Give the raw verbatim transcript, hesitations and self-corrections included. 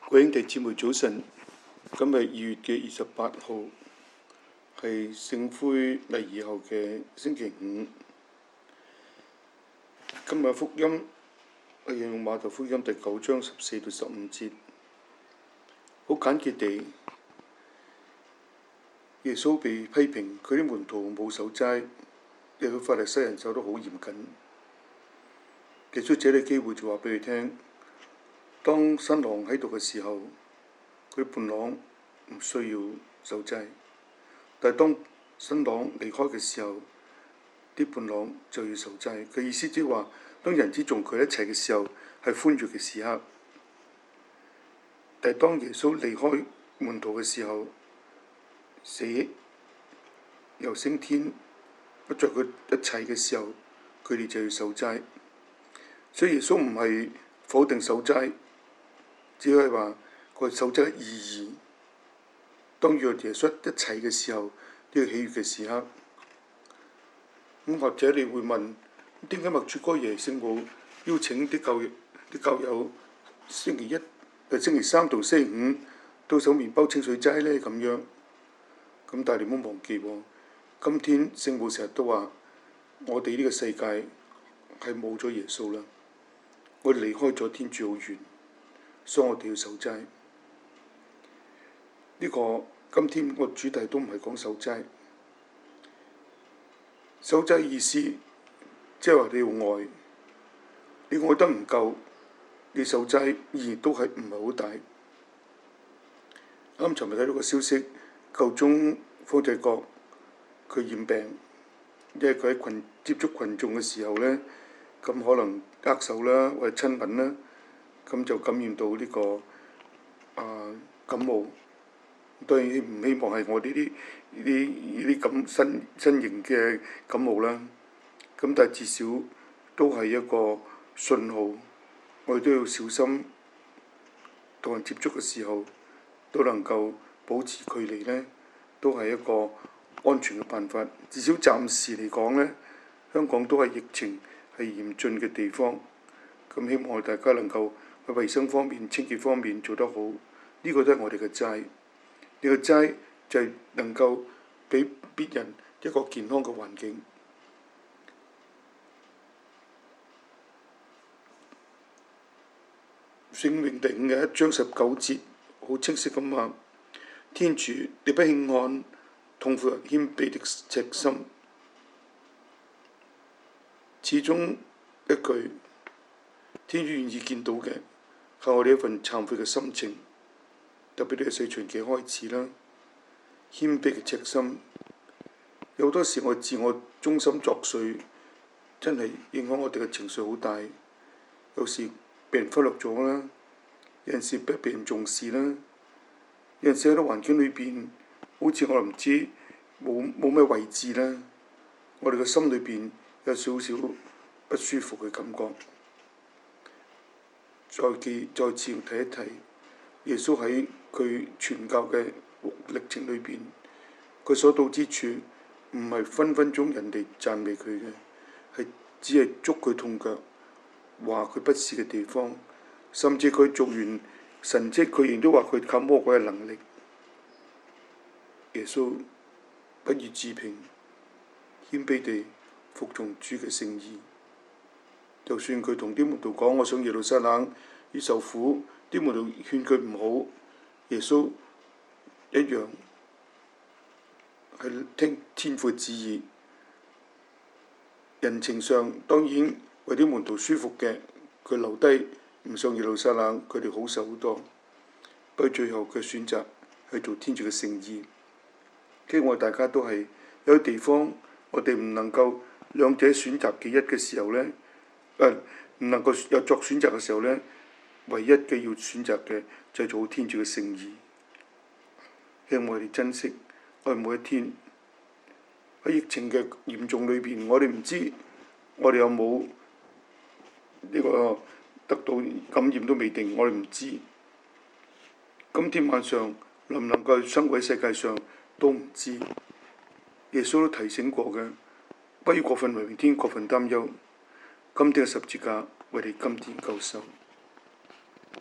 各位兄弟姊妹早晨，今日二月嘅二十八號係聖灰禮儀後嘅星期五。今日福音係引用馬太福音第九章十四到十五節，好簡潔地，耶穌被批評佢啲門徒冇守齋，亦都法利西人守得好嚴謹。耶穌借呢個機會就話俾佢聽，當新郎喺度嘅時候，佢伴郎唔需要守齋，但係當新郎離開嘅時候，啲伴郎就要守齋。佢意思即係話，當人子同佢一齊嘅時候係歡愉嘅時刻，但係當耶穌離開門徒嘅時候，死又升天，不在佢一齊嘅時候，佢哋就要守齋。所以耶穌唔係否定守齋，只係話個守齋嘅意義。當與耶穌一齊嘅時候，呢個喜悅嘅時刻。咁或者你會問，點解麥柱哥爺聖母邀請啲教友啲教友星期一、星期三同星期五都守麵包清水齋呢？咁樣咁，但係你唔好忘記喎，今天聖母成日都話，我哋呢個世界係冇咗耶穌啦，我哋離開咗天主好遠，所以我哋要守齋。呢個今天我主題都唔係講守齋，守齋意思即係話你要愛，你愛得唔夠，你守齋意義都係唔係好大。啱尋日睇到個消息，教宗方濟各佢染病，因為佢喺群接觸群眾嘅時候呢，咁可能握手啦或者親吻啦，咁就感染到呢、這個啊、呃、感冒。當然唔希望係我哋啲呢啲呢啲咁新新型嘅感冒啦。咁但係至少都係一個信號，我哋都要小心同人接觸嘅時候，都能夠保持距離呢，都係一個安全嘅辦法。至少暫時嚟講呢，香港都係疫情係嚴峻嘅地方。咁希望大家能夠喺衞生方面、清潔方面做得好，呢、這個都係我哋嘅齋。呢個齋就係能夠俾別人一個健康嘅環境。聖詠第五嘅一章十九節好清晰咁話：天主，你不輕看痛苦人謙卑的赤心。始終一句，天主願意見到嘅係我哋一份懺悔嘅心情。特別呢個四旬期開始啦，謙卑嘅赤心，有好多時我自我中心作祟，真係影響我哋嘅情緒好大。有時被人忽略咗啦，有陣時不被人重視啦，有陣時喺啲環境裏邊，好似我唔知冇冇咩位置啦，我哋嘅心裏邊有少少不舒服嘅感覺。再記再次提一提。耶穌喺佢傳教嘅歷程裏邊，佢所到之處唔係分分鐘人哋讚美佢嘅，係只係捉佢痛腳，話佢不是嘅地方，甚至佢做完神蹟，佢仍都話佢靠魔鬼嘅能力。耶穌不以自評，謙卑地服從主嘅聖意。就算佢同啲門徒講：我上耶路撒冷要受苦。啲門徒勸佢唔好，耶穌一樣係聽天父旨意。人情上當然為啲門徒舒服嘅，佢留低唔上耶路撒冷，佢哋好受好多。不過最後佢選擇去做天主嘅聖意。希望大家都係有啲地方，我哋唔能夠兩者選擇其一嘅時候呢，誒、呃、唔能夠有作選擇嘅時候呢。唯一嘅要選擇嘅就係做好天主嘅聖意。希望我哋珍惜我哋每一天。喺疫情嘅嚴重裏邊，我哋唔知我哋有冇呢個得到感染都未定，我哋唔知。今天晚上能唔能夠生活喺世界上都唔知。耶穌都提醒過嘅，不要過分為明天過分擔憂。今天嘅十字架為你今天救贖。